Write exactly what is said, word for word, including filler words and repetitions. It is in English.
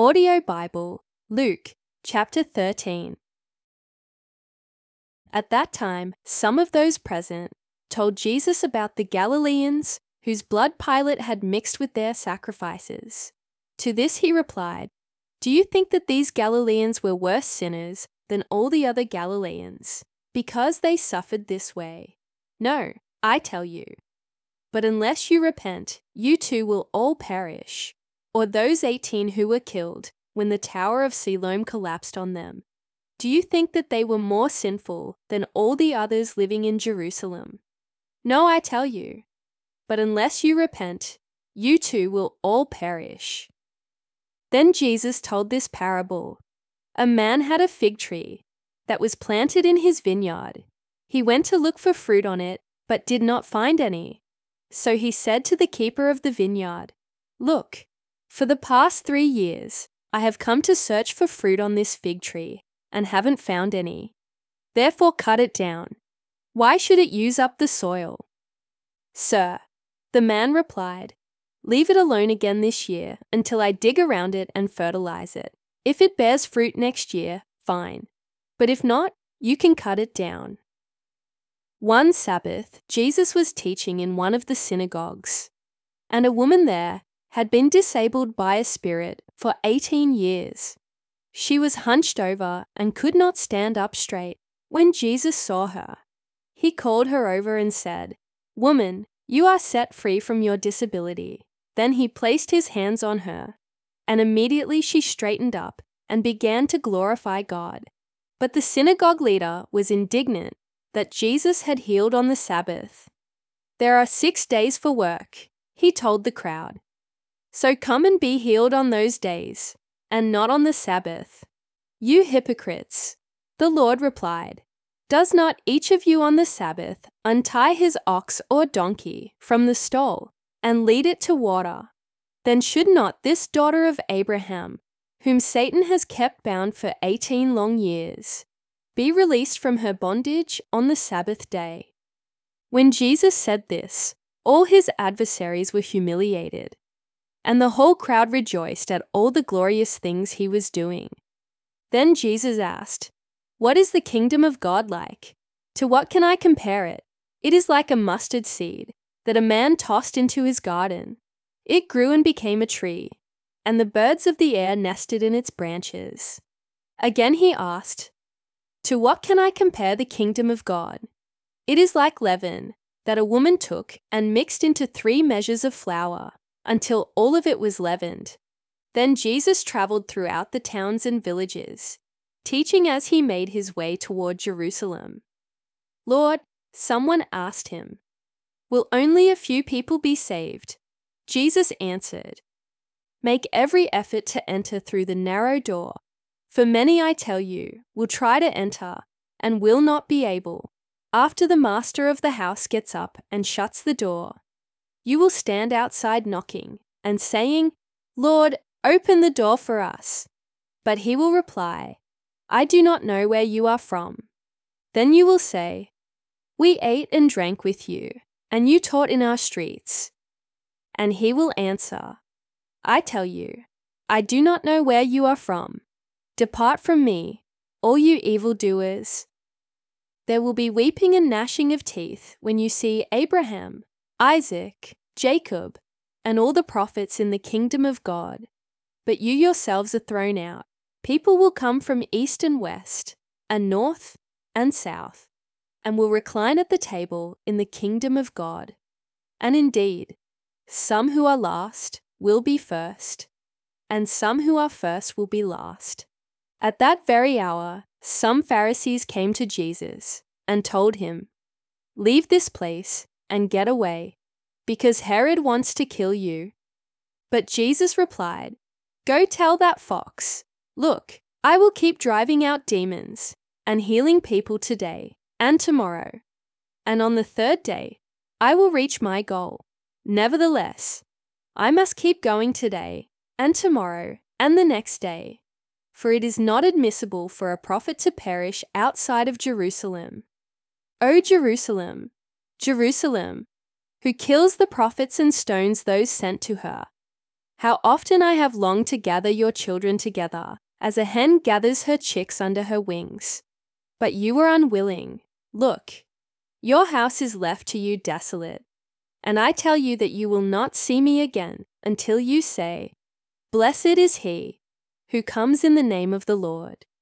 Audio Bible, Luke chapter thirteen. At that time, some of those present told Jesus about the Galileans whose blood Pilate had mixed with their sacrifices. To this he replied, "Do you think that these Galileans were worse sinners than all the other Galileans, because they suffered this way? No, I tell you. But unless you repent, you too will all perish. Or those eighteen who were killed when the Tower of Siloam collapsed on them. Do you think that they were more sinful than all the others living in Jerusalem? No, I tell you. But unless you repent, you too will all perish." Then Jesus told this parable. A man had a fig tree that was planted in his vineyard. He went to look for fruit on it, but did not find any. So he said to the keeper of the vineyard, "Look, for the past three years, I have come to search for fruit on this fig tree and haven't found any. Therefore cut it down. Why should it use up the soil?" "Sir," the man replied, "leave it alone again this year until I dig around it and fertilize it. If it bears fruit next year, fine. But if not, you can cut it down." One Sabbath, Jesus was teaching in one of the synagogues, and a woman there had been disabled by a spirit for eighteen years. She was hunched over and could not stand up straight. When Jesus saw her, he called her over and said, "Woman, you are set free from your disability." Then he placed his hands on her, and immediately she straightened up and began to glorify God. But the synagogue leader was indignant that Jesus had healed on the Sabbath. "There are six days for work," he told the crowd. "So come and be healed on those days, and not on the Sabbath. You hypocrites," the Lord replied. "Does not each of you on the Sabbath untie his ox or donkey from the stall and lead it to water? Then should not this daughter of Abraham, whom Satan has kept bound for eighteen long years, be released from her bondage on the Sabbath day?" When Jesus said this, all his adversaries were humiliated, and the whole crowd rejoiced at all the glorious things he was doing. Then Jesus asked, "What is the kingdom of God like? To what can I compare it? It is like a mustard seed that a man tossed into his garden. It grew and became a tree, and the birds of the air nested in its branches." Again he asked, "To what can I compare the kingdom of God? It is like leaven that a woman took and mixed into three measures of flour, until all of it was leavened." Then Jesus traveled throughout the towns and villages, teaching as he made his way toward Jerusalem. "Lord," someone asked him, "will only a few people be saved?" Jesus answered, "Make every effort to enter through the narrow door, for many, I tell you, will try to enter and will not be able. After the master of the house gets up and shuts the door, you will stand outside knocking and saying, 'Lord, open the door for us.' But he will reply, 'I do not know where you are from.' Then you will say, 'We ate and drank with you, and you taught in our streets.' And he will answer, 'I tell you, I do not know where you are from. Depart from me, all you evildoers.' There will be weeping and gnashing of teeth when you see Abraham, Isaac, Jacob, and all the prophets in the kingdom of God. But you yourselves are thrown out. People will come from east and west, and north and south, and will recline at the table in the kingdom of God. And indeed, some who are last will be first, and some who are first will be last." At that very hour, some Pharisees came to Jesus and told him, "Leave this place and get away, because Herod wants to kill you." But Jesus replied, "Go tell that fox, 'Look, I will keep driving out demons and healing people today and tomorrow, and on the third day I will reach my goal. Nevertheless, I must keep going today and tomorrow and the next day, for it is not admissible for a prophet to perish outside of Jerusalem. O Jerusalem, Jerusalem, who kills the prophets and stones those sent to her. How often I have longed to gather your children together, as a hen gathers her chicks under her wings. But you were unwilling. Look, your house is left to you desolate. And I tell you that you will not see me again until you say, 'Blessed is he who comes in the name of the Lord.'"